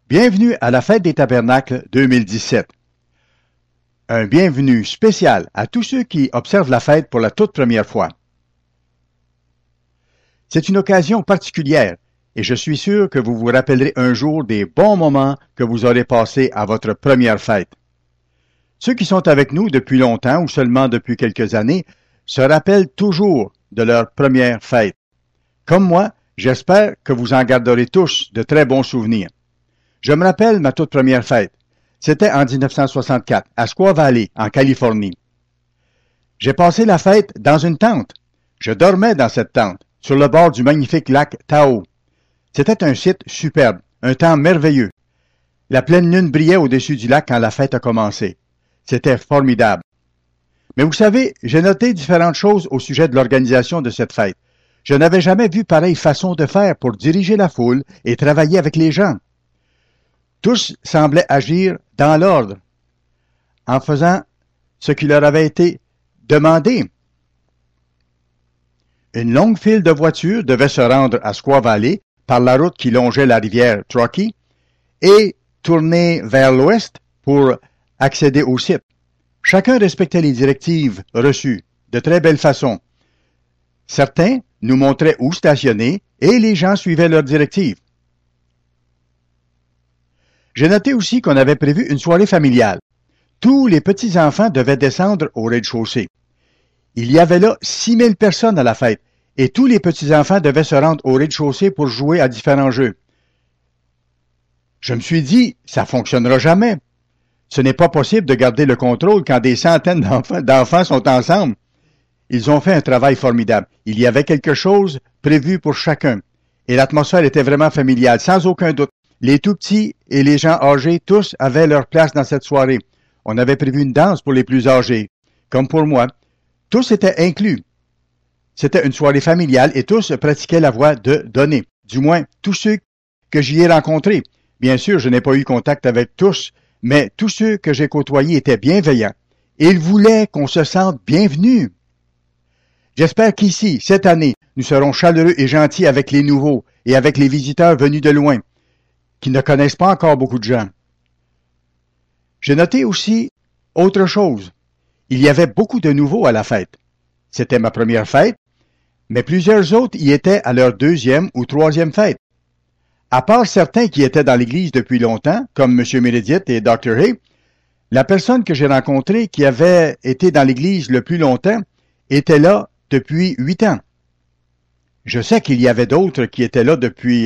Bienvenue à la Fête des Tabernacles 2017. Un bienvenue spécial à tous ceux qui observent la fête pour la toute première fois. C'est une occasion particulière et je suis sûr que vous vous rappellerez un jour des bons moments que vous aurez passés à votre première fête. Ceux qui sont avec nous depuis longtemps ou seulement depuis quelques années se rappellent toujours de leur première fête. Comme moi, j'espère que vous en garderez tous de très bons souvenirs. Je me rappelle ma toute première fête. C'était en 1964, à Squaw Valley, en Californie. J'ai passé la fête dans une tente. Je dormais dans cette tente, sur le bord du magnifique lac Tahoe. C'était un site superbe, un temps merveilleux. La pleine lune brillait au-dessus du lac quand la fête a commencé. C'était formidable. Mais vous savez, j'ai noté différentes choses au sujet de l'organisation de cette fête. Je n'avais jamais vu pareille façon de faire pour diriger la foule et travailler avec les gens. Tous semblaient agir dans l'ordre, en faisant ce qui leur avait été demandé. Une longue file de voitures devait se rendre à Squaw Valley par la route qui longeait la rivière Truckee et tourner vers l'ouest pour accéder au site. Chacun respectait les directives reçues de très belle façon. Certains nous montraient où stationner et les gens suivaient leurs directives. J'ai noté aussi qu'on avait prévu une soirée familiale. Tous les petits-enfants devaient descendre au rez-de-chaussée. Il y avait là 6000 personnes à la fête, et tous les petits-enfants devaient se rendre au rez-de-chaussée pour jouer à différents jeux. Je me suis dit, ça ne fonctionnera jamais. Ce n'est pas possible de garder le contrôle quand des centaines d'enfants sont ensemble. Ils ont fait un travail formidable. Il y avait quelque chose prévu pour chacun, et l'atmosphère était vraiment familiale, sans aucun doute. Les tout-petits et les gens âgés, tous avaient leur place dans cette soirée. On avait prévu une danse pour les plus âgés, comme pour moi. Tous étaient inclus. C'était une soirée familiale et tous pratiquaient la voie de donner. Du moins, tous ceux que j'y ai rencontrés. Bien sûr, je n'ai pas eu contact avec tous, mais tous ceux que j'ai côtoyés étaient bienveillants. Et ils voulaient qu'on se sente bienvenus. J'espère qu'ici, cette année, nous serons chaleureux et gentils avec les nouveaux et avec les visiteurs venus de loin, qui ne connaissent pas encore beaucoup de gens. J'ai noté aussi autre chose. Il y avait beaucoup de nouveaux à la fête. C'était ma première fête, mais plusieurs autres y étaient à leur deuxième ou troisième fête. À part certains qui étaient dans l'Église depuis longtemps, comme M. Meredith et Dr. Hay, la personne que j'ai rencontrée qui avait été dans l'Église le plus longtemps était là depuis 8 ans. Je sais qu'il y avait d'autres qui étaient là depuis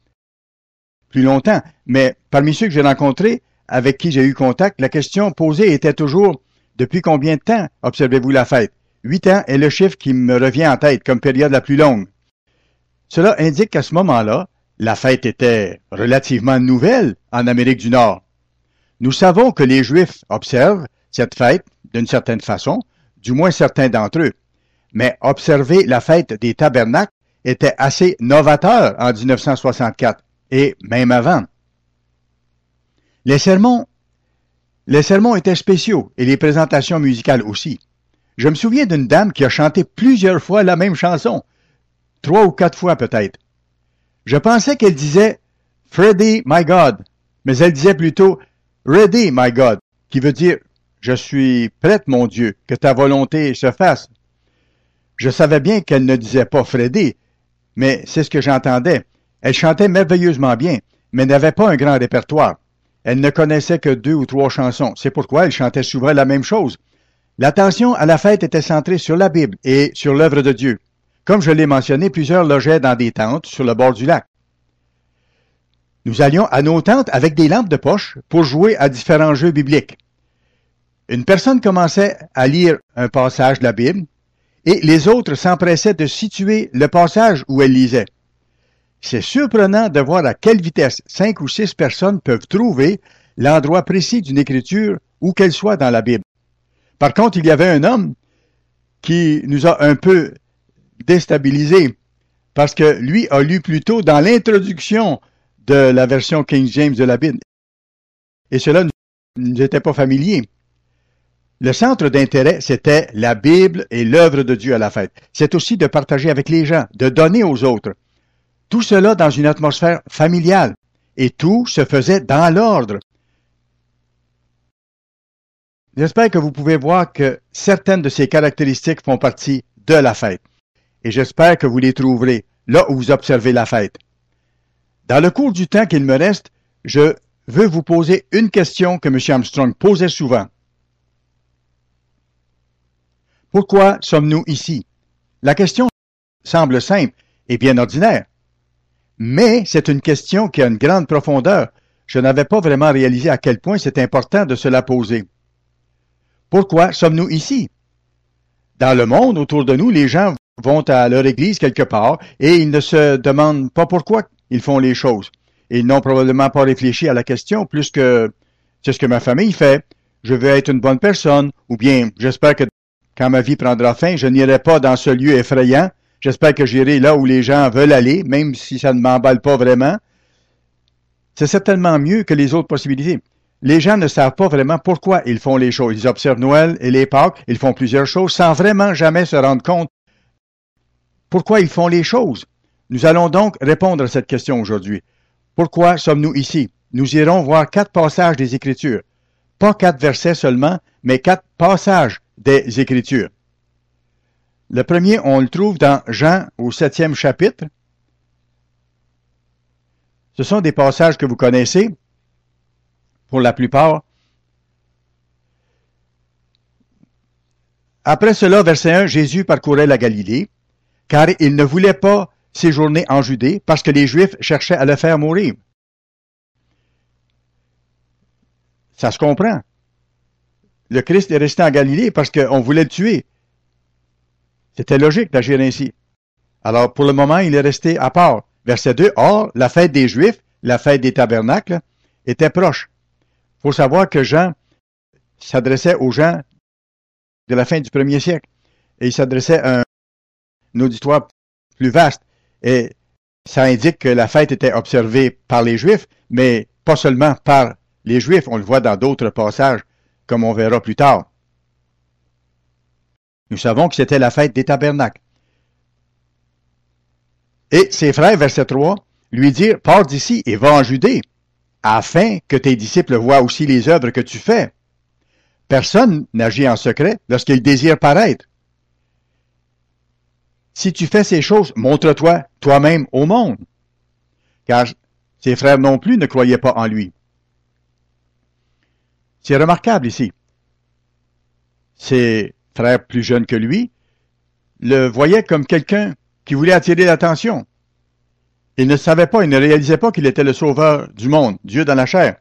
plus longtemps, mais parmi ceux que j'ai rencontrés, avec qui j'ai eu contact, la question posée était toujours « Depuis combien de temps observez-vous la fête ?» 8 ans est le chiffre qui me revient en tête comme période la plus longue. Cela indique qu'à ce moment-là, la fête était relativement nouvelle en Amérique du Nord. Nous savons que les Juifs observent cette fête d'une certaine façon, du moins certains d'entre eux, mais observer la fête des Tabernacles était assez novateur en 1964. Et même avant. Les sermons étaient spéciaux et les présentations musicales aussi. Je me souviens d'une dame qui a chanté plusieurs fois la même chanson, 3 ou 4 fois peut-être. Je pensais qu'elle disait « Freddy, my God », mais elle disait plutôt « Ready, my God », qui veut dire « Je suis prête, mon Dieu, que ta volonté se fasse ». Je savais bien qu'elle ne disait pas « Freddy », mais c'est ce que j'entendais. Elle chantait merveilleusement bien, mais n'avait pas un grand répertoire. Elle ne connaissait que 2 ou 3 chansons. C'est pourquoi elle chantait souvent la même chose. L'attention à la fête était centrée sur la Bible et sur l'œuvre de Dieu. Comme je l'ai mentionné, plusieurs logeaient dans des tentes sur le bord du lac. Nous allions à nos tentes avec des lampes de poche pour jouer à différents jeux bibliques. Une personne commençait à lire un passage de la Bible et les autres s'empressaient de situer le passage où elle lisait. C'est surprenant de voir à quelle vitesse 5 ou 6 personnes peuvent trouver l'endroit précis d'une écriture où qu'elle soit dans la Bible. Par contre, il y avait un homme qui nous a un peu déstabilisés parce que lui a lu plutôt dans l'introduction de la version King James de la Bible. Et cela ne nous était pas familier. Le centre d'intérêt, c'était la Bible et l'œuvre de Dieu à la fête. C'est aussi de partager avec les gens, de donner aux autres. Tout cela dans une atmosphère familiale. et tout se faisait dans l'ordre. J'espère que vous pouvez voir que certaines de ces caractéristiques font partie de la fête. Et j'espère que vous les trouverez là où vous observez la fête. Dans le cours du temps qu'il me reste, je veux vous poser une question que M. Armstrong posait souvent. Pourquoi sommes-nous ici? La question semble simple et bien ordinaire. Mais c'est une question qui a une grande profondeur. Je n'avais pas vraiment réalisé à quel point c'est important de se la poser. Pourquoi sommes-nous ici? Dans le monde autour de nous, les gens vont à leur église quelque part et ils ne se demandent pas pourquoi ils font les choses. Ils n'ont probablement pas réfléchi à la question plus que c'est ce que ma famille fait. Je veux être une bonne personne ou bien j'espère que quand ma vie prendra fin, je n'irai pas dans ce lieu effrayant. J'espère que j'irai là où les gens veulent aller, même si ça ne m'emballe pas vraiment. C'est certainement mieux que les autres possibilités. Les gens ne savent pas vraiment pourquoi ils font les choses. Ils observent Noël et les Pâques, ils font plusieurs choses sans vraiment jamais se rendre compte pourquoi ils font les choses. Nous allons donc répondre à cette question aujourd'hui. Pourquoi sommes-nous ici? Nous irons voir 4 passages des Écritures. Pas 4 versets seulement, mais 4 passages des Écritures. Le premier, on le trouve dans Jean au 7e chapitre. Ce sont des passages que vous connaissez, pour la plupart. Après cela, verset 1, Jésus parcourait la Galilée, car il ne voulait pas séjourner en Judée, parce que les Juifs cherchaient à le faire mourir. Ça se comprend. Le Christ est resté en Galilée parce qu'on voulait le tuer. C'était logique d'agir ainsi. Alors, pour le moment, il est resté à part. Verset 2, Or, la fête des Juifs, la fête des tabernacles, était proche. Il faut savoir que Jean s'adressait aux gens de la fin du 1er siècle. Et il s'adressait à un auditoire plus vaste. Et ça indique que la fête était observée par les Juifs, mais pas seulement par les Juifs. On le voit dans d'autres passages, comme on verra plus tard. Nous savons que c'était la fête des tabernacles. Et ses frères, verset 3, lui dirent, pars d'ici et va en Judée, afin que tes disciples voient aussi les œuvres que tu fais. Personne n'agit en secret lorsqu'il désire paraître. Si tu fais ces choses, montre-toi toi-même au monde. Car ses frères non plus ne croyaient pas en lui. C'est remarquable ici. Ses frères plus jeunes que lui le voyaient comme quelqu'un qui voulait attirer l'attention. Il ne savait pas, il ne réalisait pas qu'il était le sauveur du monde, Dieu dans la chair.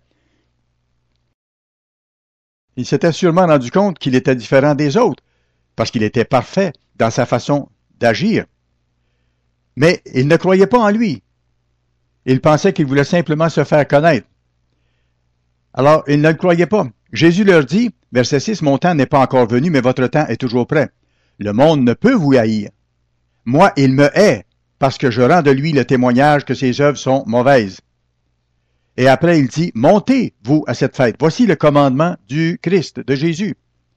Il s'était sûrement rendu compte qu'il était différent des autres, parce qu'il était parfait dans sa façon d'agir. Mais il ne croyait pas en lui. Il pensait qu'il voulait simplement se faire connaître. Alors, il ne le croyait pas. Jésus leur dit, verset 6, Mon temps n'est pas encore venu, mais votre temps est toujours prêt. Le monde ne peut vous haïr. Moi, il me hait, parce que je rends de lui le témoignage que ses œuvres sont mauvaises. Et après, il dit, Montez, vous, à cette fête. Voici le commandement du Christ, de Jésus.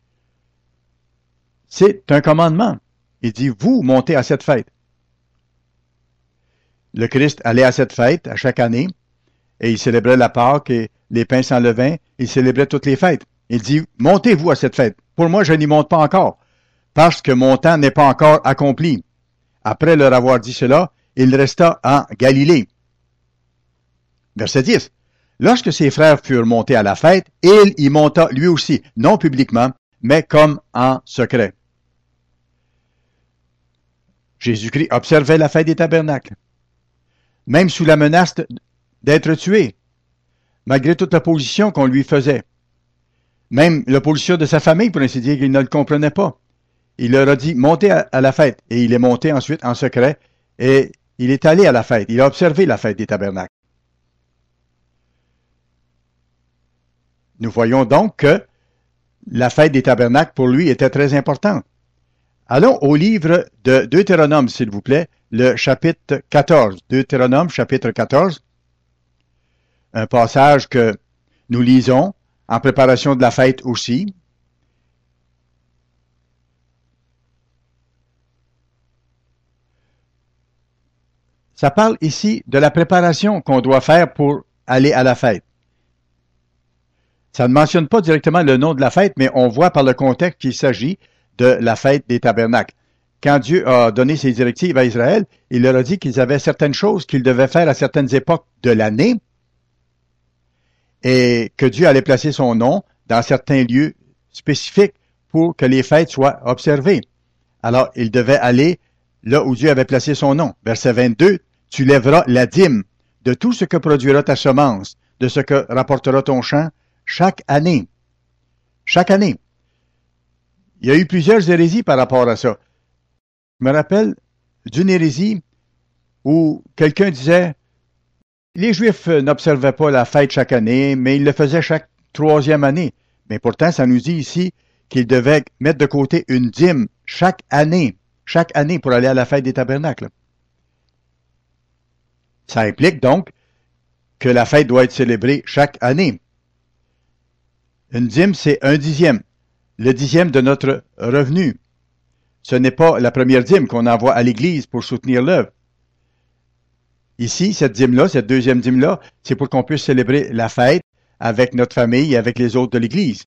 C'est un commandement. Il dit, vous, montez à cette fête. Le Christ allait à cette fête à chaque année, et il célébrait la Pâque et les pains sans levain. Il célébrait toutes les fêtes. Il dit, montez-vous à cette fête. Pour moi, je n'y monte pas encore, parce que mon temps n'est pas encore accompli. Après leur avoir dit cela, il resta en Galilée. Verset 10. Lorsque ses frères furent montés à la fête, il y monta lui aussi, non publiquement, mais comme en secret. Jésus-Christ observait la fête des tabernacles, même sous la menace d'être tué, malgré toute l'opposition qu'on lui faisait. Même l'opposition de sa famille, pour ainsi dire, qu'il ne le comprenait pas. Il leur a dit, montez à la fête. Et il est monté ensuite en secret, et il est allé à la fête. Il a observé la fête des tabernacles. Nous voyons donc que la fête des tabernacles, pour lui, était très importante. Allons au livre de Deutéronome, s'il vous plaît, le chapitre 14. Deutéronome, chapitre 14. Un passage que nous lisons en préparation de la fête aussi. Ça parle ici de la préparation qu'on doit faire pour aller à la fête. Ça ne mentionne pas directement le nom de la fête, mais on voit par le contexte qu'il s'agit de la fête des tabernacles. Quand Dieu a donné ses directives à Israël, il leur a dit qu'ils avaient certaines choses qu'ils devaient faire à certaines époques de l'année et que Dieu allait placer son nom dans certains lieux spécifiques pour que les fêtes soient observées. Alors, ils devaient aller là où Dieu avait placé son nom. Verset 22, « Tu lèveras la dîme de tout ce que produira ta semence, de ce que rapportera ton champ chaque année. » Chaque année. Il y a eu plusieurs hérésies par rapport à ça. Je me rappelle d'une hérésie où quelqu'un disait « Les Juifs n'observaient pas la fête chaque année, mais ils le faisaient chaque 3e année. » Mais pourtant, ça nous dit ici qu'ils devaient mettre de côté une dîme chaque année pour aller à la fête des tabernacles. Ça implique donc que la fête doit être célébrée chaque année. Une dîme, c'est 1/10, le 10e de notre revenu. Ce n'est pas la première dîme qu'on envoie à l'Église pour soutenir l'œuvre. Ici, cette dîme-là, cette 2e dîme-là, c'est pour qu'on puisse célébrer la fête avec notre famille et avec les autres de l'Église.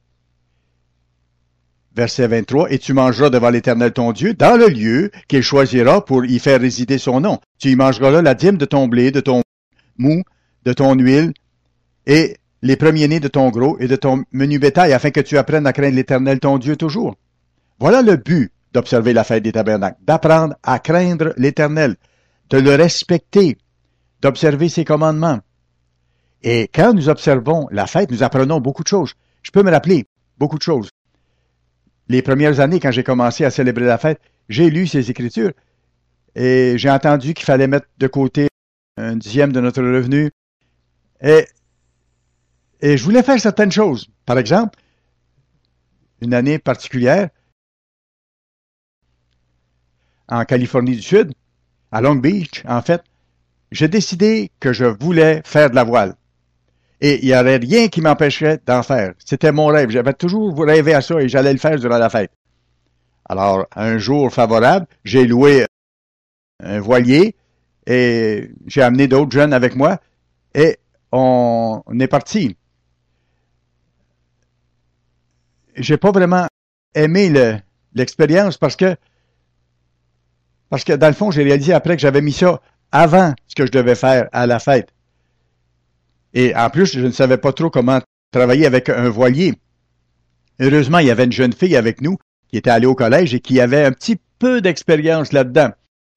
Verset 23, « Et tu mangeras devant l'Éternel ton Dieu dans le lieu qu'il choisira pour y faire résider son nom. Tu y mangeras là la dîme de ton blé, de ton mou, de ton huile et les premiers-nés de ton gros et de ton menu bétail, afin que tu apprennes à craindre l'Éternel ton Dieu toujours. » Voilà le but d'observer la fête des tabernacles, d'apprendre à craindre l'Éternel, de le respecter, d'observer ses commandements. Et quand nous observons la fête, nous apprenons beaucoup de choses. Je peux me rappeler beaucoup de choses. Les premières années, quand j'ai commencé à célébrer la fête, j'ai lu ces Écritures et j'ai entendu qu'il fallait mettre de côté 1/10 de notre revenu. Et je voulais faire certaines choses. Par exemple, une année particulière, en Californie du Sud, à Long Beach, en fait, j'ai décidé que je voulais faire de la voile. Et il n'y aurait rien qui m'empêcherait d'en faire. C'était mon rêve. J'avais toujours rêvé à ça et j'allais le faire durant la fête. Alors, un jour favorable, j'ai loué un voilier et j'ai amené d'autres jeunes avec moi et on est parti. J'ai pas vraiment aimé l'expérience parce que dans le fond, j'ai réalisé après que j'avais mis ça avant ce que je devais faire à la fête. Et en plus, je ne savais pas trop comment travailler avec un voilier. Heureusement, il y avait une jeune fille avec nous qui était allée au collège et qui avait un petit peu d'expérience là-dedans.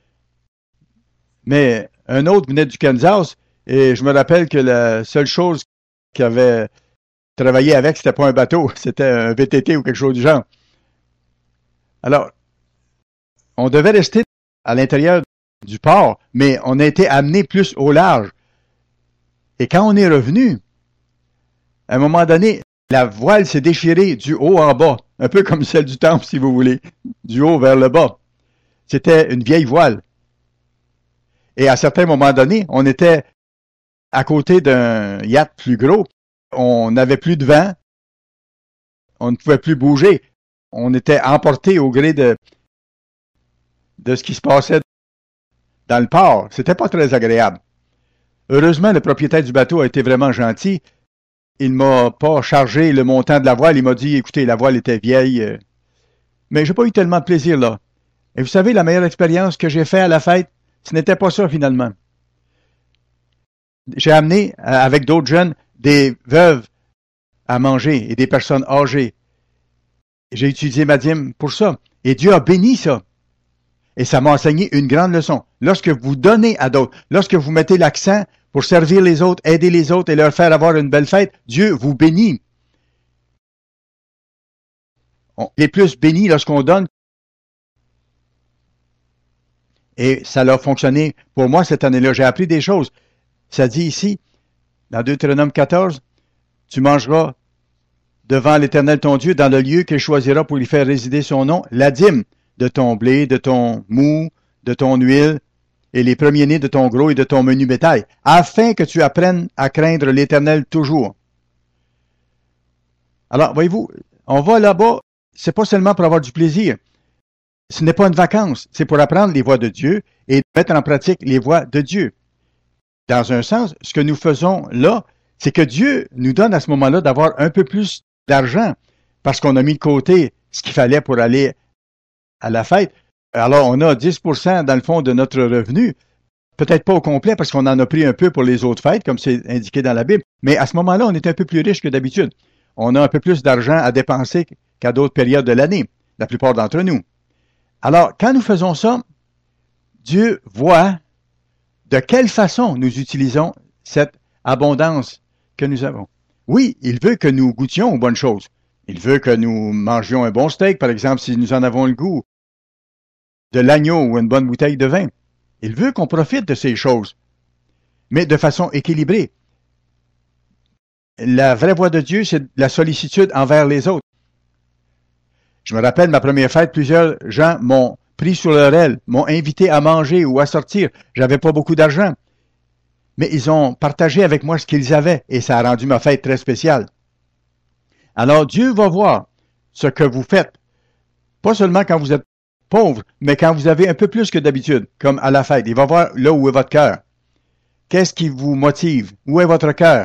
Mais un autre venait du Kansas et je me rappelle que la seule chose qu'il avait travaillé avec, c'était pas un bateau, c'était un VTT ou quelque chose du genre. Alors, on devait rester à l'intérieur du port, mais on a été amené plus au large. Et quand on est revenu, à un moment donné, la voile s'est déchirée du haut en bas, un peu comme celle du temple, si vous voulez, du haut vers le bas. C'était une vieille voile. Et à certains moments donnés, on était à côté d'un yacht plus gros. On n'avait plus de vent. On ne pouvait plus bouger. On était emporté au gré de ce qui se passait dans le port. C'était pas très agréable. Heureusement, le propriétaire du bateau a été vraiment gentil. Il m'a pas chargé le montant de la voile. Il m'a dit, écoutez, la voile était vieille. Mais j'ai pas eu tellement de plaisir là. Et vous savez, la meilleure expérience que j'ai faite à la fête, ce n'était pas ça finalement. J'ai amené, avec d'autres jeunes, des veuves à manger et des personnes âgées. J'ai utilisé ma dîme pour ça. Et Dieu a béni ça. Et ça m'a enseigné une grande leçon. Lorsque vous donnez à d'autres, lorsque vous mettez l'accent pour servir les autres, aider les autres et leur faire avoir une belle fête, Dieu vous bénit. On est plus béni lorsqu'on donne. Et ça a fonctionné pour moi cette année-là. J'ai appris des choses. Ça dit ici, dans Deutéronome 14, tu mangeras devant l'Éternel ton Dieu dans le lieu qu'il choisira pour y faire résider son nom, la dîme de ton blé, de ton mou, de ton huile, et les premiers-nés de ton gros et de ton menu bétail, afin que tu apprennes à craindre l'Éternel toujours. Alors, voyez-vous, on va là-bas, c'est pas seulement pour avoir du plaisir. Ce n'est pas une vacance, c'est pour apprendre les voies de Dieu et mettre en pratique les voies de Dieu. dans un sens, ce que nous faisons là, c'est que Dieu nous donne à ce moment-là d'avoir un peu plus d'argent parce qu'on a mis de côté ce qu'il fallait pour aller à la fête. Alors, on a 10% dans le fond de notre revenu. Peut-être pas au complet parce qu'on en a pris un peu pour les autres fêtes, comme c'est indiqué dans la Bible. Mais à ce moment-là, on est un peu plus riche que d'habitude. On a un peu plus d'argent à dépenser qu'à d'autres périodes de l'année, la plupart d'entre nous. Alors, quand nous faisons ça, Dieu voit de quelle façon nous utilisons cette abondance que nous avons. Oui, il veut que nous goûtions aux bonnes choses. Il veut que nous mangions un bon steak, par exemple, si nous en avons le goût, de l'agneau ou une bonne bouteille de vin. Il veut qu'on profite de ces choses, mais de façon équilibrée. La vraie voie de Dieu, c'est la sollicitude envers les autres. Je me rappelle ma première fête, plusieurs gens m'ont pris sur leur aile, m'ont invité à manger ou à sortir. J'avais pas beaucoup d'argent, mais ils ont partagé avec moi ce qu'ils avaient et ça a rendu ma fête très spéciale. Alors Dieu va voir ce que vous faites, pas seulement quand vous êtes pauvre, mais quand vous avez un peu plus que d'habitude, comme à la fête. Il va voir là où est votre cœur. Qu'est-ce qui vous motive? Où est votre cœur?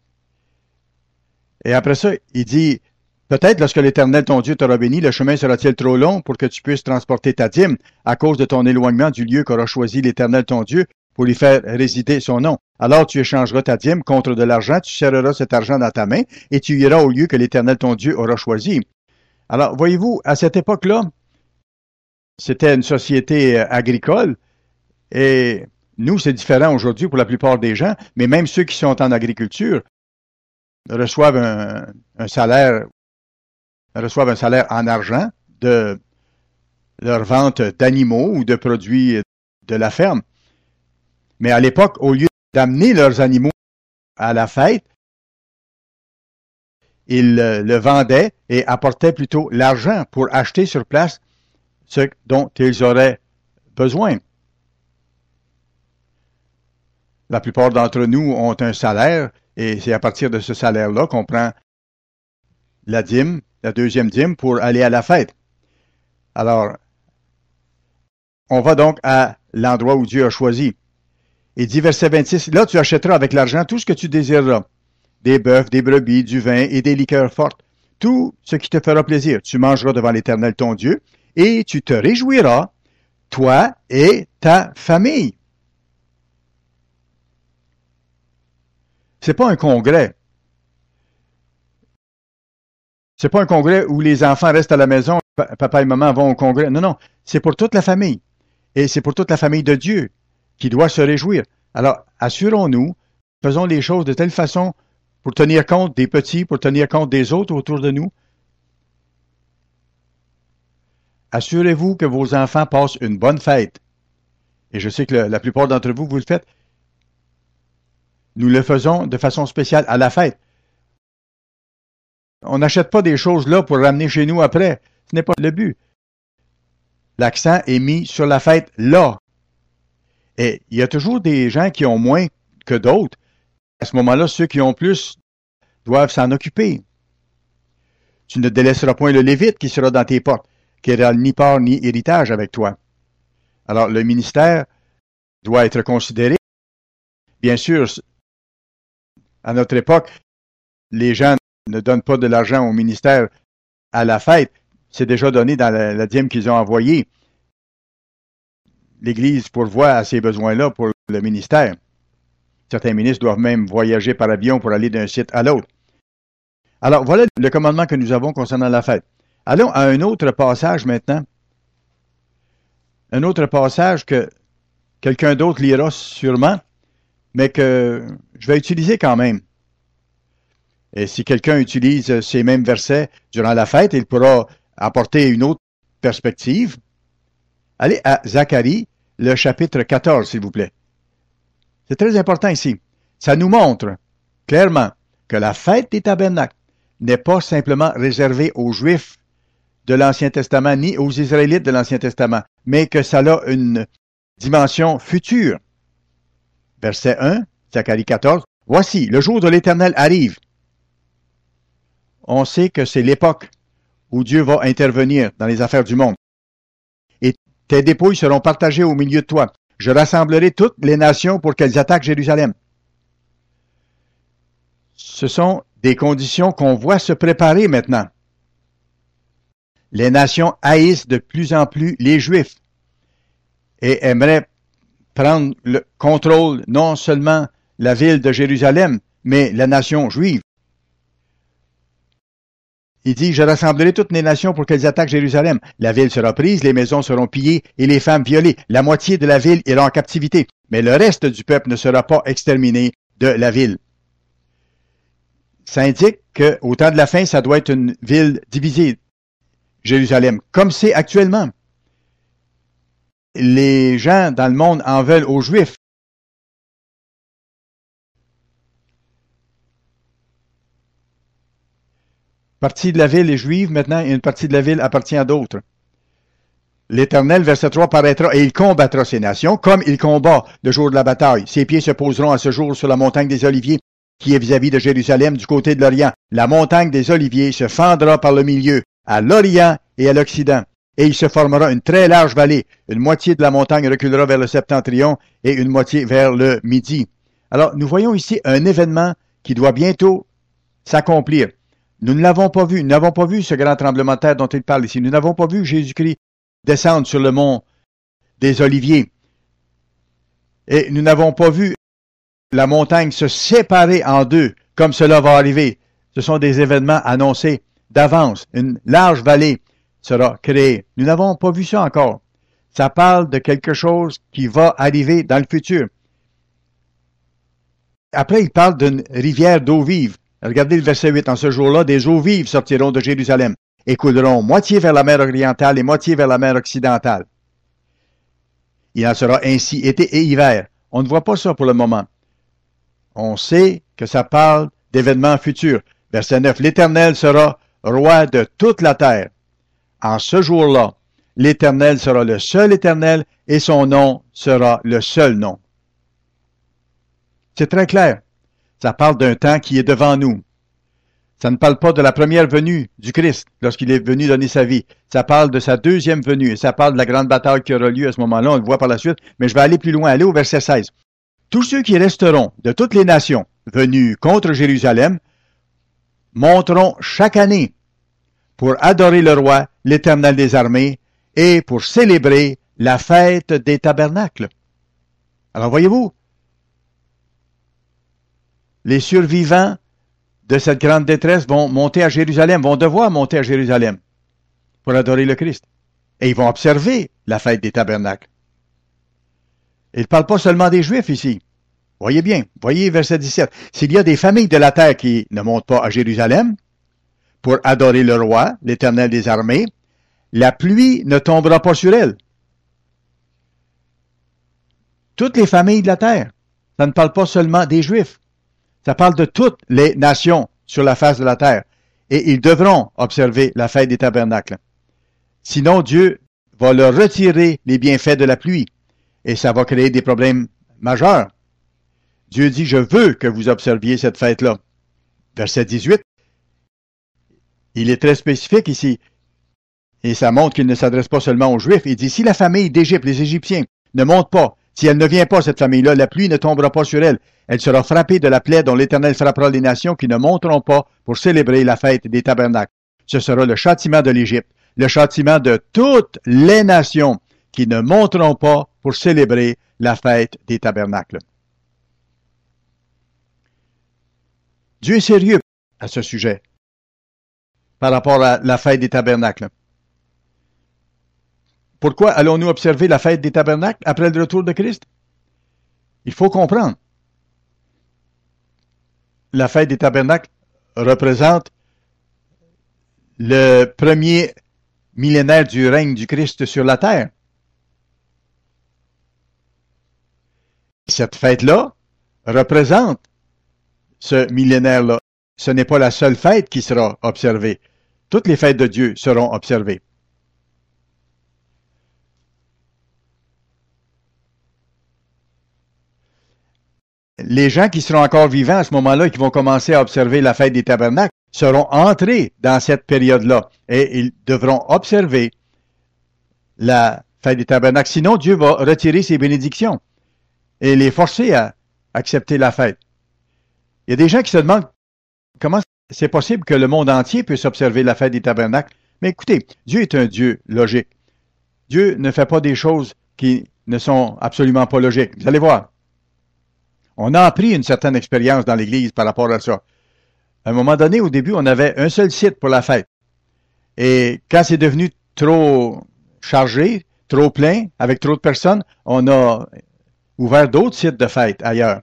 Et après ça, il dit, peut-être lorsque l'Éternel ton Dieu t'aura béni, le chemin sera-t-il trop long pour que tu puisses transporter ta dîme à cause de ton éloignement du lieu qu'aura choisi l'Éternel ton Dieu pour lui faire résider son nom. Alors tu échangeras ta dîme contre de l'argent, tu serreras cet argent dans ta main et tu iras au lieu que l'Éternel ton Dieu aura choisi. Alors, voyez-vous, à cette époque-là, c'était une société agricole et nous, c'est différent aujourd'hui pour la plupart des gens, mais même ceux qui sont en agriculture reçoivent un salaire en argent de leur vente d'animaux ou de produits de la ferme. Mais à l'époque, au lieu d'amener leurs animaux à la fête, ils le vendaient et apportaient plutôt l'argent pour acheter sur place ce dont ils auraient besoin. La plupart d'entre nous ont un salaire et c'est à partir de ce salaire-là qu'on prend la dîme, la deuxième dîme, pour aller à la fête. Alors, on va donc à l'endroit où Dieu a choisi. Il dit, verset 26, là tu achèteras avec l'argent tout ce que tu désireras, des bœufs, des brebis, du vin et des liqueurs fortes, tout ce qui te fera plaisir. Tu mangeras devant l'Éternel ton Dieu et tu te réjouiras, toi et ta famille. C'est pas un congrès. C'est pas un congrès où les enfants restent à la maison, papa et maman vont au congrès. Non, non, c'est pour toute la famille. Et c'est pour toute la famille de Dieu qui doit se réjouir. Alors, assurons-nous, faisons les choses de telle façon pour tenir compte des petits, pour tenir compte des autres autour de nous. Assurez-vous que vos enfants passent une bonne fête. Et je sais que la plupart d'entre vous, vous le faites. Nous le faisons de façon spéciale à la fête. On n'achète pas des choses là pour ramener chez nous après. Ce n'est pas le but. L'accent est mis sur la fête là. Et il y a toujours des gens qui ont moins que d'autres. À ce moment-là, ceux qui ont plus doivent s'en occuper. Tu ne délaisseras point le Lévite qui sera dans tes portes, qui n'aura ni part ni héritage avec toi. Alors, le ministère doit être considéré. Bien sûr, à notre époque, les gens ne donnent pas de l'argent au ministère à la fête. C'est déjà donné dans la dîme qu'ils ont envoyée. L'Église pourvoit à ces besoins-là pour le ministère. Certains ministres doivent même voyager par avion pour aller d'un site à l'autre. Alors, voilà le commandement que nous avons concernant la fête. Allons à un autre passage maintenant. Un autre passage que quelqu'un d'autre lira sûrement, mais que je vais utiliser quand même. Et si quelqu'un utilise ces mêmes versets durant la fête, il pourra apporter une autre perspective. Allez à Zacharie, le chapitre 14, s'il vous plaît. C'est très important ici. Ça nous montre clairement que la fête des tabernacles n'est pas simplement réservée aux Juifs de l'Ancien Testament ni aux Israélites de l'Ancien Testament, mais que ça a une dimension future. Verset 1, Zacharie 14. Voici, le jour de l'Éternel arrive. On sait que c'est l'époque où Dieu va intervenir dans les affaires du monde. Et tes dépouilles seront partagées au milieu de toi. je rassemblerai toutes les nations pour qu'elles attaquent Jérusalem. Ce sont des conditions qu'on voit se préparer maintenant. Les nations haïssent de plus en plus les Juifs et aimeraient prendre le contrôle non seulement la ville de Jérusalem, mais la nation juive. Il dit, je rassemblerai toutes les nations pour qu'elles attaquent Jérusalem. La ville sera prise, les maisons seront pillées et les femmes violées. La moitié de la ville ira en captivité, mais le reste du peuple ne sera pas exterminé de la ville. Ça indique qu'au temps de la fin, ça doit être une ville divisée, Jérusalem, comme c'est actuellement. Les gens dans le monde en veulent aux Juifs. Partie de la ville est juive, maintenant, et une partie de la ville appartient à d'autres. L'Éternel, verset 3, paraîtra et il combattra ces nations, comme il combat le jour de la bataille. Ses pieds se poseront à ce jour sur la montagne des Oliviers, qui est vis-à-vis de Jérusalem, du côté de l'Orient. La montagne des Oliviers se fendra par le milieu, à l'Orient et à l'Occident, et il se formera une très large vallée. Une moitié de la montagne reculera vers le septentrion et une moitié vers le midi. Alors, nous voyons ici un événement qui doit bientôt s'accomplir. Nous ne l'avons pas vu. Nous n'avons pas vu ce grand tremblement de terre dont il parle ici. Nous n'avons pas vu Jésus-Christ descendre sur le mont des Oliviers. Et nous n'avons pas vu la montagne se séparer en deux, comme cela va arriver. Ce sont des événements annoncés d'avance. Une large vallée sera créée. Nous n'avons pas vu ça encore. Ça parle de quelque chose qui va arriver dans le futur. Après, il parle d'une rivière d'eau vive. Regardez le verset 8. En ce jour-là, des eaux vives sortiront de Jérusalem et couleront moitié vers la mer orientale et moitié vers la mer occidentale. Il en sera ainsi été et hiver. On ne voit pas ça pour le moment. On sait que ça parle d'événements futurs. Verset 9. L'Éternel sera roi de toute la terre. En ce jour-là, l'Éternel sera le seul Éternel et son nom sera le seul nom. C'est très clair. Ça parle d'un temps qui est devant nous. Ça ne parle pas de la première venue du Christ lorsqu'il est venu donner sa vie. Ça parle de sa deuxième venue et ça parle de la grande bataille qui aura lieu à ce moment-là. On le voit par la suite, mais je vais aller plus loin. Aller au verset 16. Tous ceux qui resteront de toutes les nations venues contre Jérusalem monteront chaque année pour adorer le roi, l'Éternel des armées, et pour célébrer la fête des tabernacles. Alors voyez-vous, les survivants de cette grande détresse vont monter à Jérusalem, vont devoir monter à Jérusalem pour adorer le Christ. Et ils vont observer la fête des tabernacles. Il ne parle pas seulement des Juifs ici. Voyez bien, voyez verset 17. S'il y a des familles de la terre qui ne montent pas à Jérusalem pour adorer le roi, l'Éternel des armées, la pluie ne tombera pas sur elles. Toutes les familles de la terre. Ça ne parle pas seulement des Juifs. Ça parle de toutes les nations sur la face de la terre. Et ils devront observer la fête des tabernacles. Sinon, Dieu va leur retirer les bienfaits de la pluie. Et ça va créer des problèmes majeurs. Dieu dit, je veux que vous observiez cette fête-là. Verset 18. Il est très spécifique ici. Et ça montre qu'il ne s'adresse pas seulement aux Juifs. Il dit, si la famille d'Égypte, les Égyptiens, ne monte pas, si elle ne vient pas, cette famille-là, la pluie ne tombera pas sur elle. Elle sera frappée de la plaie dont l'Éternel frappera les nations qui ne monteront pas pour célébrer la fête des tabernacles. Ce sera le châtiment de l'Égypte, le châtiment de toutes les nations qui ne monteront pas pour célébrer la fête des tabernacles. Dieu est sérieux à ce sujet par rapport à la fête des tabernacles. Pourquoi allons-nous observer la fête des tabernacles après le retour de Christ? Il faut comprendre. La fête des tabernacles représente le premier millénaire du règne du Christ sur la terre. Cette fête-là représente ce millénaire-là. Ce n'est pas la seule fête qui sera observée. Toutes les fêtes de Dieu seront observées. Les gens qui seront encore vivants à ce moment-là et qui vont commencer à observer la fête des tabernacles seront entrés dans cette période-là et ils devront observer la fête des tabernacles. Sinon, Dieu va retirer ses bénédictions et les forcer à accepter la fête. Il y a des gens qui se demandent comment c'est possible que le monde entier puisse observer la fête des tabernacles. Mais écoutez, Dieu est un Dieu logique. Dieu ne fait pas des choses qui ne sont absolument pas logiques. Vous allez voir. On a appris une certaine expérience dans l'Église par rapport à ça. À un moment donné, au début, on avait un seul site pour la fête. Et quand c'est devenu trop chargé, trop plein, avec trop de personnes, on a ouvert d'autres sites de fête ailleurs.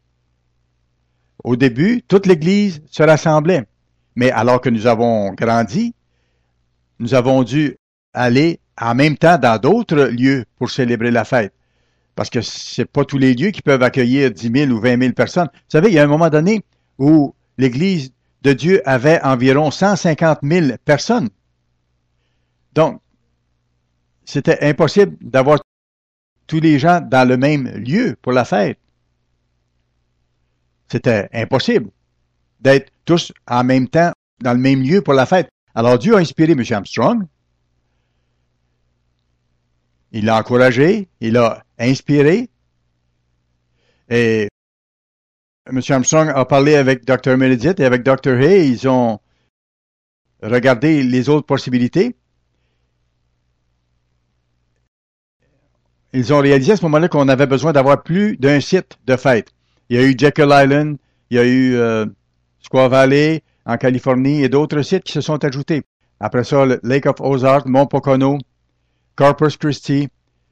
Au début, toute l'Église se rassemblait. Mais alors que nous avons grandi, nous avons dû aller en même temps dans d'autres lieux pour célébrer la fête. Parce que c'est pas tous les lieux qui peuvent accueillir 10 000 ou 20 000 personnes. Vous savez, il y a un moment donné où l'Église de Dieu avait environ 150 000 personnes. Donc, c'était impossible d'avoir tous les gens dans le même lieu pour la fête. C'était impossible d'être tous en même temps dans le même lieu pour la fête. Alors Dieu a inspiré M. Armstrong. Il l'a encouragé, il l'a inspiré. Et M. Armstrong a parlé avec Dr. Meredith et avec Dr. Hay. Ils ont regardé les autres possibilités. Ils ont réalisé à ce moment-là qu'on avait besoin d'avoir plus d'un site de fête. Il y a eu Jekyll Island, il y a eu Squaw Valley en Californie et d'autres sites qui se sont ajoutés. Après ça, le Lake of Ozark, Mont Pocono, Corpus Christi.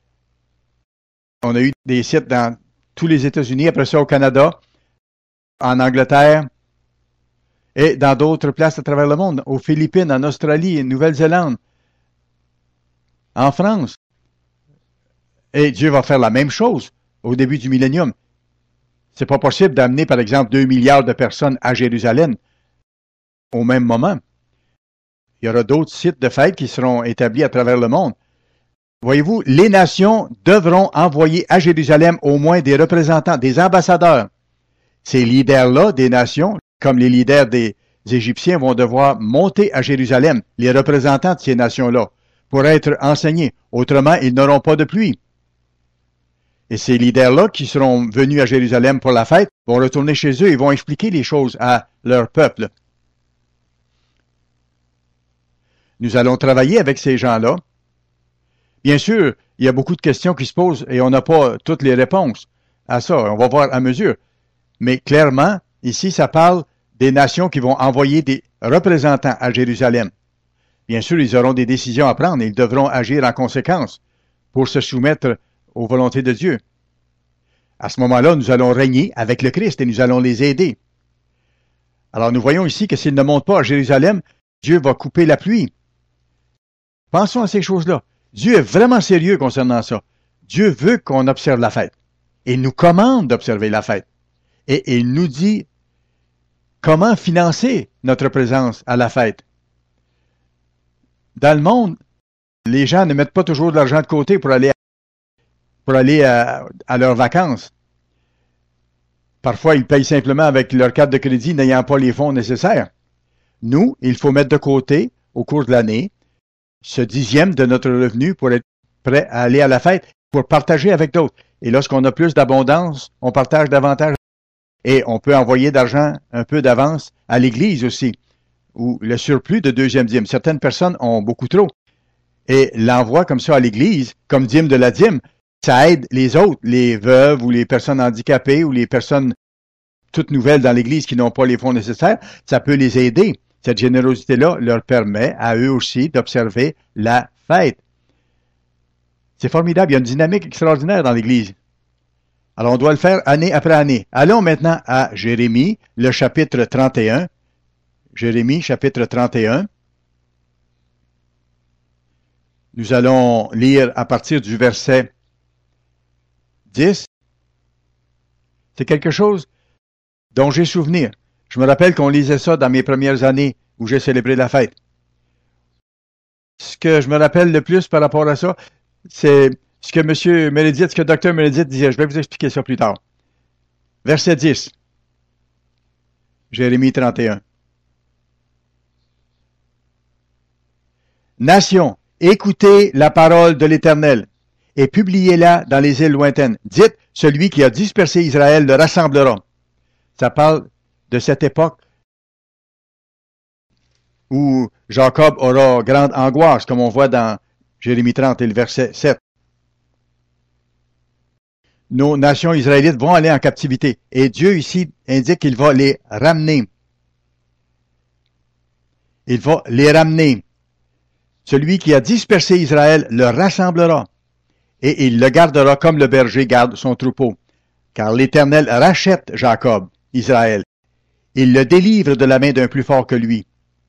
On a eu des sites dans tous les États-Unis, après ça au Canada, en Angleterre et dans d'autres places à travers le monde, aux Philippines, en Australie, en Nouvelle-Zélande, en France. Et Dieu va faire la même chose au début du millénium. C'est pas possible d'amener, par exemple, 2 milliards de personnes à Jérusalem au même moment. Il y aura d'autres sites de fête qui seront établis à travers le monde. Voyez-vous, les nations devront envoyer à Jérusalem au moins des représentants, des ambassadeurs. Ces leaders-là des nations, comme les leaders des Égyptiens, vont devoir monter à Jérusalem, les représentants de ces nations-là, pour être enseignés. Autrement, ils n'auront pas de pluie. Et ces leaders-là qui seront venus à Jérusalem pour la fête vont retourner chez eux et vont expliquer les choses à leur peuple. Nous allons travailler avec ces gens-là. Bien sûr, il y a beaucoup de questions qui se posent et on n'a pas toutes les réponses à ça. On va voir à mesure. Mais clairement, ici, ça parle des nations qui vont envoyer des représentants à Jérusalem. Bien sûr, ils auront des décisions à prendre et ils devront agir en conséquence pour se soumettre aux volontés de Dieu. À ce moment-là, nous allons régner avec le Christ et nous allons les aider. Alors, nous voyons ici que s'ils ne montent pas à Jérusalem, Dieu va couper la pluie. Pensons à ces choses-là. Dieu est vraiment sérieux concernant ça. Dieu veut qu'on observe la fête. Il nous commande d'observer la fête. Et il nous dit comment financer notre présence à la fête. Dans le monde, les gens ne mettent pas toujours de l'argent de côté pour aller à leurs vacances. Parfois, ils payent simplement avec leur carte de crédit n'ayant pas les fonds nécessaires. Nous, il faut mettre de côté, au cours de l'année, ce 10e de notre revenu pour être prêt à aller à la fête, pour partager avec d'autres. Et lorsqu'on a plus d'abondance, on partage davantage. Et on peut envoyer d'argent un peu d'avance à l'Église aussi, ou le surplus de 2e dîme. Certaines personnes ont beaucoup trop. Et l'envoi comme ça à l'Église, comme dîme de la dîme, ça aide les autres, les veuves ou les personnes handicapées ou les personnes toutes nouvelles dans l'Église qui n'ont pas les fonds nécessaires. Ça peut les aider. Cette générosité-là leur permet à eux aussi d'observer la fête. C'est formidable. Il y a une dynamique extraordinaire dans l'Église. Alors, on doit le faire année après année. Allons maintenant à Jérémie, le chapitre 31. Jérémie, chapitre 31. Nous allons lire à partir du verset 10. C'est quelque chose dont j'ai souvenir. Je me rappelle qu'on lisait ça dans mes premières années où j'ai célébré la fête. Ce que je me rappelle le plus par rapport à ça, c'est ce que M. Meredith, ce que Dr. Meredith disait. Je vais vous expliquer ça plus tard. Verset 10. Jérémie 31. Nation, écoutez la parole de l'Éternel. et publiez-la dans les îles lointaines. Dites, celui qui a dispersé Israël le rassemblera. Ça parle de cette époque où Jacob aura grande angoisse, comme on voit dans Jérémie 30 et le verset 7. Nos nations israélites vont aller en captivité. Et Dieu ici indique qu'il va les ramener. Il va les ramener. Celui qui a dispersé Israël le rassemblera. Et il le gardera comme le berger garde son troupeau. Car l'Éternel rachète Jacob, Israël. Il le délivre de la main d'un plus fort que lui.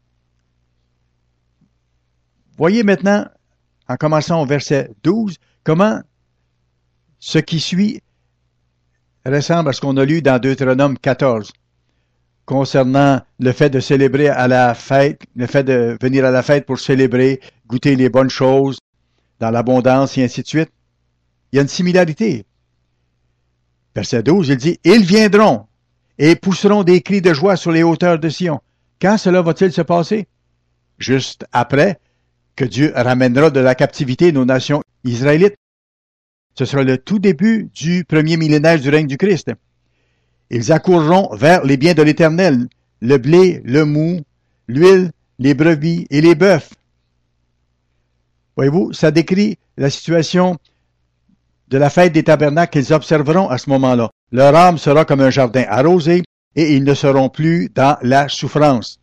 Voyez maintenant, en commençant au verset 12, comment ce qui suit ressemble à ce qu'on a lu dans Deutéronome 14, concernant le fait de célébrer à la fête, le fait de venir à la fête pour célébrer, goûter les bonnes choses, dans l'abondance et ainsi de suite. Il y a une similarité. Verset 12, il dit, « Ils viendront et pousseront des cris de joie sur les hauteurs de Sion. » Quand cela va-t-il se passer? Juste après que Dieu ramènera de la captivité nos nations israélites. Ce sera le tout début du premier millénaire du règne du Christ. Ils accourront vers les biens de l'Éternel, le blé, le mou, l'huile, les brebis et les bœufs. Voyez-vous, ça décrit la situation de la fête des tabernacles qu'ils observeront à ce moment-là. Leur âme sera comme un jardin arrosé et ils ne seront plus dans la souffrance.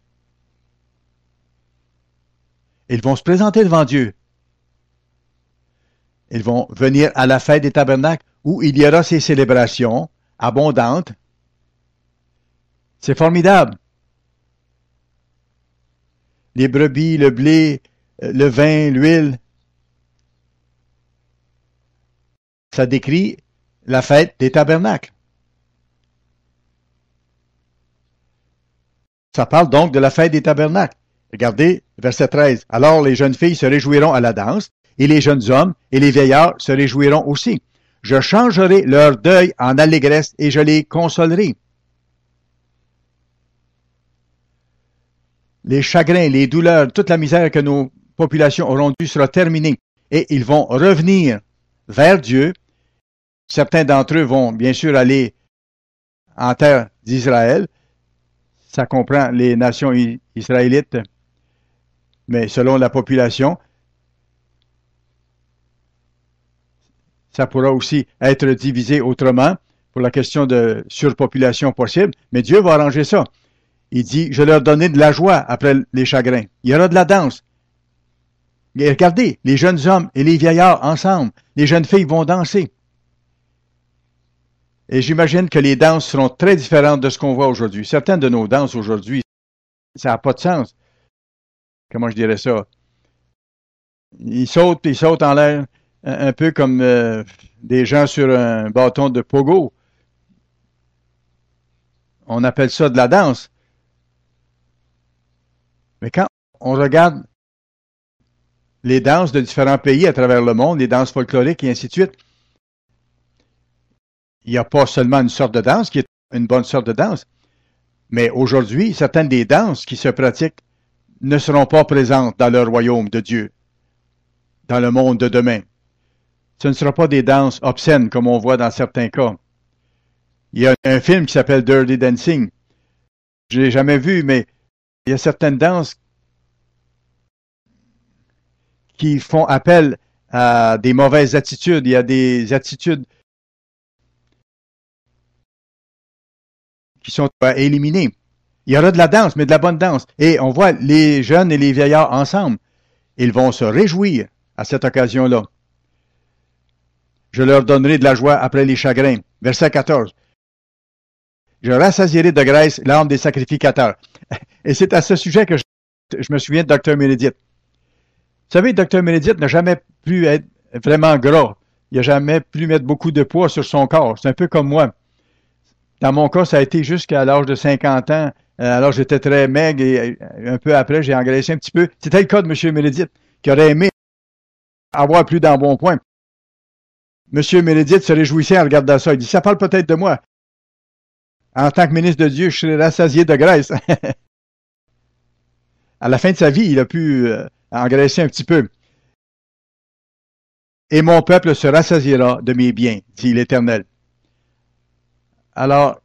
Ils vont se présenter devant Dieu. Ils vont venir à la fête des tabernacles où il y aura ces célébrations abondantes. C'est formidable. Les brebis, le blé, le vin, l'huile. Ça décrit la fête des tabernacles. Ça parle donc de la fête des tabernacles. Regardez, verset 13. Alors les jeunes filles se réjouiront à la danse, et les jeunes hommes et les vieillards se réjouiront aussi. Je changerai leur deuil en allégresse et je les consolerai. Les chagrins, les douleurs, toute la misère que nos populations auront dû sera terminée et ils vont revenir vers Dieu. Certains d'entre eux vont bien sûr aller en terre d'Israël. Ça comprend les nations israélites, mais selon la population, ça pourra aussi être divisé autrement pour la question de surpopulation possible, mais Dieu va arranger ça. Il dit, je leur donnerai de la joie après les chagrins. Il y aura de la danse. Et regardez, les jeunes hommes et les vieillards ensemble, les jeunes filles vont danser. Et j'imagine que les danses seront très différentes de ce qu'on voit aujourd'hui. Certaines de nos danses aujourd'hui, ça n'a pas de sens. Comment je dirais ça? Ils sautent en l'air, un peu comme des gens sur un bâton de pogo. On appelle ça de la danse. Mais quand on regarde les danses de différents pays à travers le monde, les danses folkloriques et ainsi de suite, il n'y a pas seulement une sorte de danse qui est une bonne sorte de danse, mais aujourd'hui, certaines des danses qui se pratiquent ne seront pas présentes dans le royaume de Dieu, dans le monde de demain. Ce ne sera pas des danses obscènes comme on voit dans certains cas. Il y a un film qui s'appelle Dirty Dancing. Je ne l'ai jamais vu, mais il y a certaines danses qui font appel à des mauvaises attitudes. Il y a des attitudes qui sont à éliminer. Il y aura de la danse, mais de la bonne danse. Et on voit les jeunes et les vieillards ensemble. Ils vont se réjouir à cette occasion-là. Je leur donnerai de la joie après les chagrins. Verset 14. Je rassasierai de graisse l'âme des sacrificateurs. Et c'est à ce sujet que je me souviens de Dr. Meredith. Vous savez, Dr. Meredith n'a jamais pu être vraiment gras. Il n'a jamais pu mettre beaucoup de poids sur son corps. C'est un peu comme moi. Dans mon cas, ça a été jusqu'à l'âge de 50 ans. Alors, j'étais très maigre et un peu après, j'ai engraissé un petit peu. C'était le cas de M. Meredith, qui aurait aimé avoir plus d'embonpoint. M. Meredith se réjouissait en regardant ça. Il dit, ça parle peut-être de moi. En tant que ministre de Dieu, je serai rassasié de graisse. À la fin de sa vie, il a pu engraisser un petit peu. et mon peuple se rassasiera de mes biens, dit l'Éternel. Alors,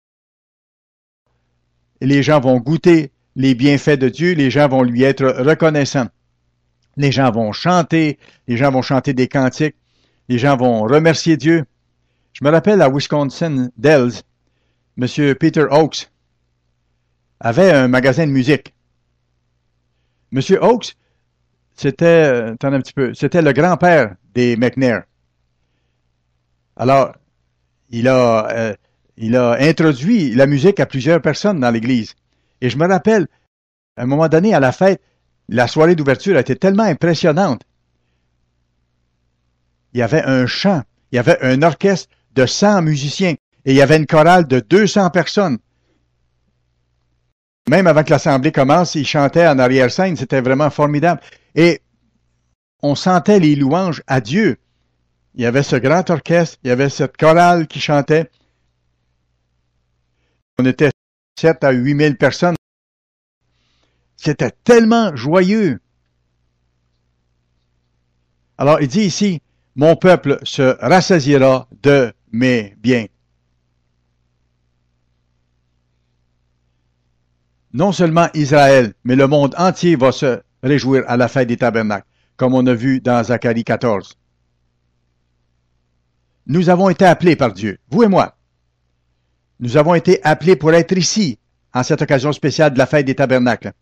les gens vont goûter les bienfaits de Dieu, les gens vont lui être reconnaissants. Les gens vont chanter des cantiques, les gens vont remercier Dieu. Je me rappelle à Wisconsin Dells, M. Peter Oakes avait un magasin de musique. M. Oakes, c'était le grand-père des McNair. Alors, il a introduit la musique à plusieurs personnes dans l'Église. Et je me rappelle, à un moment donné, à la fête, la soirée d'ouverture a été tellement impressionnante. Il y avait un chant, il y avait un orchestre de 100 musiciens et il y avait une chorale de 200 personnes. Même avant que l'assemblée commence, ils chantaient en arrière-scène, c'était vraiment formidable. Et on sentait les louanges à Dieu. Il y avait ce grand orchestre, il y avait cette chorale qui chantait. On était 7 à 8 000 personnes. C'était tellement joyeux. Alors, il dit ici, mon peuple se rassasiera de mes biens. Non seulement Israël, mais le monde entier va se réjouir à la fête des tabernacles, comme on a vu dans Zacharie 14. Nous avons été appelés par Dieu, vous et moi. Nous avons été appelés pour être ici, en cette occasion spéciale de la fête des tabernacles.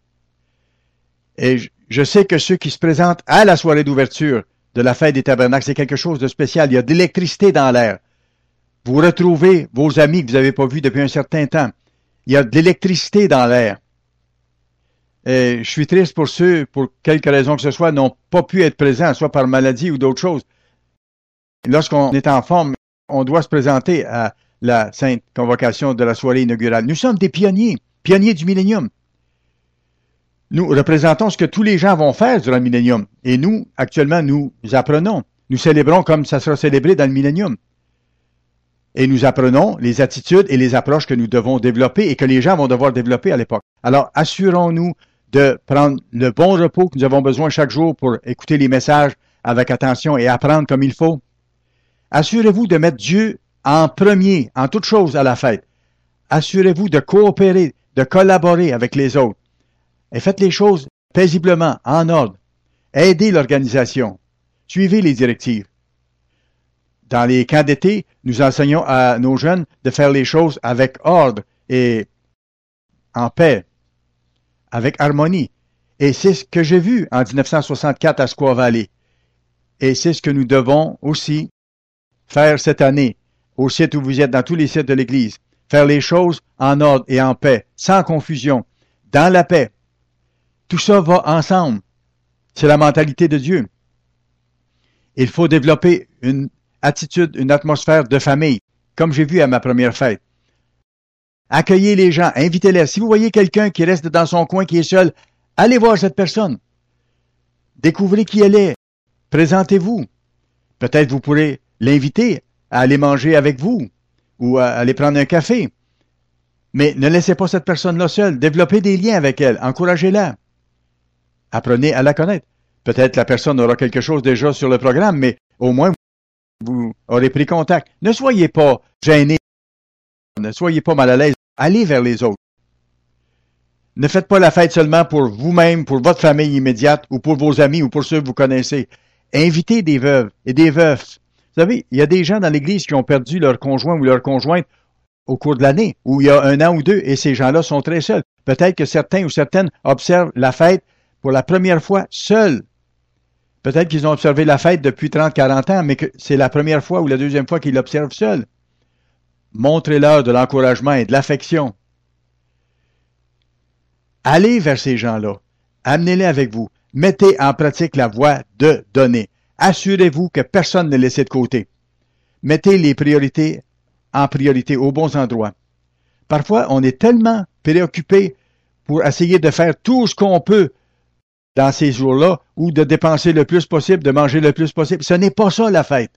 Et je sais que ceux qui se présentent à la soirée d'ouverture de la fête des tabernacles, c'est quelque chose de spécial. Il y a de l'électricité dans l'air. Vous retrouvez vos amis que vous n'avez pas vus depuis un certain temps. Il y a de l'électricité dans l'air. Et je suis triste pour ceux, pour quelque raison que ce soit, n'ont pas pu être présents, soit par maladie ou d'autres choses. Lorsqu'on est en forme, on doit se présenter à la sainte convocation de la soirée inaugurale. Nous sommes des pionniers du millénium. Nous représentons ce que tous les gens vont faire durant le millénium. Et nous, actuellement, nous apprenons. Nous célébrons comme ça sera célébré dans le millénium. Et nous apprenons les attitudes et les approches que nous devons développer et que les gens vont devoir développer à l'époque. Alors, assurons-nous de prendre le bon repos que nous avons besoin chaque jour pour écouter les messages avec attention et apprendre comme il faut. Assurez-vous de mettre Dieu en premier, en toute chose à la fête. Assurez-vous de coopérer, de collaborer avec les autres. Et faites les choses paisiblement, en ordre. Aidez l'organisation. Suivez les directives. Dans les camps d'été, nous enseignons à nos jeunes de faire les choses avec ordre et en paix, avec harmonie. Et c'est ce que j'ai vu en 1964 à Squaw Valley. Et c'est ce que nous devons aussi faire cette année, au site où vous êtes, dans tous les sites de l'Église. Faire les choses en ordre et en paix, sans confusion, dans la paix. Tout ça va ensemble. C'est la mentalité de Dieu. Il faut développer une attitude, une atmosphère de famille, comme j'ai vu à ma première fête. Accueillez les gens, invitez-les. Si vous voyez quelqu'un qui reste dans son coin, qui est seul, allez voir cette personne. Découvrez qui elle est. Présentez-vous. Peut-être vous pourrez l'inviter à aller manger avec vous ou à aller prendre un café. Mais ne laissez pas cette personne-là seule. Développez des liens avec elle. Encouragez-la. Apprenez à la connaître. Peut-être la personne aura quelque chose déjà sur le programme, mais au moins vous aurez pris contact. Ne soyez pas gênés. Ne soyez pas mal à l'aise. Allez vers les autres. Ne faites pas la fête seulement pour vous-même, pour votre famille immédiate, ou pour vos amis, ou pour ceux que vous connaissez. Invitez des veuves et des veufs. Vous savez, il y a des gens dans l'Église qui ont perdu leur conjoint ou leur conjointe au cours de l'année, ou il y a un an ou deux, et ces gens-là sont très seuls. Peut-être que certains ou certaines observent la fête pour la première fois seuls. Peut-être qu'ils ont observé la fête depuis 30, 40 ans, mais que c'est la première fois ou la deuxième fois qu'ils l'observent seuls. Montrez-leur de l'encouragement et de l'affection. Allez vers ces gens-là. Amenez-les avec vous. Mettez en pratique la voie de donner. Assurez-vous que personne n'est laissé de côté. Mettez les priorités en priorité aux bons endroits. Parfois, on est tellement préoccupé pour essayer de faire tout ce qu'on peut dans ces jours-là, ou de dépenser le plus possible, de manger le plus possible. Ce n'est pas ça la fête.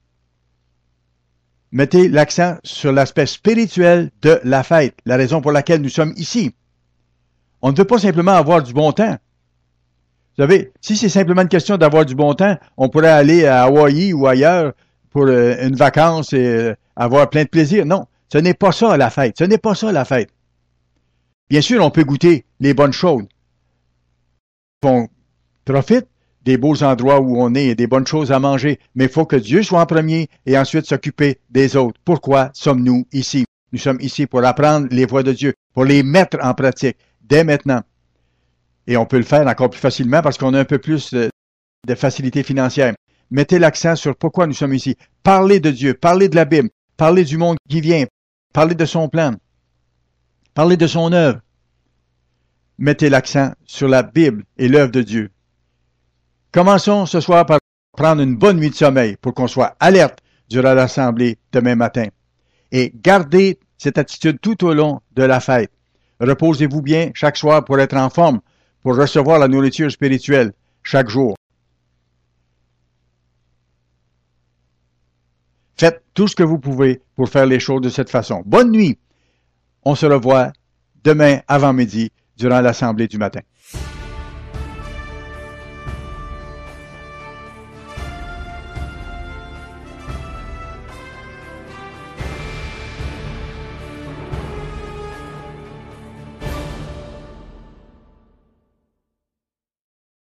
Mettez l'accent sur l'aspect spirituel de la fête, la raison pour laquelle nous sommes ici. On ne veut pas simplement avoir du bon temps. Vous Vous savez, si c'est simplement une question d'avoir du bon temps, on pourrait aller à Hawaï ou ailleurs pour une vacance et avoir plein de plaisir. Non, ce n'est pas ça la fête. Ce n'est pas ça la fête. Bien sûr, on peut goûter les bonnes choses. On profite des beaux endroits où on est et des bonnes choses à manger, mais il faut que Dieu soit en premier et ensuite s'occuper des autres. Pourquoi sommes-nous ici? Nous sommes ici pour apprendre les voies de Dieu, pour les mettre en pratique dès maintenant. Et on peut le faire encore plus facilement parce qu'on a un peu plus de facilité financière. Mettez l'accent sur pourquoi nous sommes ici. Parlez de Dieu, parlez de la Bible, parlez du monde qui vient, parlez de son plan, parlez de son œuvre. Mettez l'accent sur la Bible et l'œuvre de Dieu. Commençons ce soir par prendre une bonne nuit de sommeil pour qu'on soit alerte durant l'assemblée demain matin. Et gardez cette attitude tout au long de la fête. Reposez-vous bien chaque soir pour être en forme, pour recevoir la nourriture spirituelle chaque jour. Faites tout ce que vous pouvez pour faire les choses de cette façon. Bonne nuit. On se revoit demain avant midi durant l'assemblée du matin.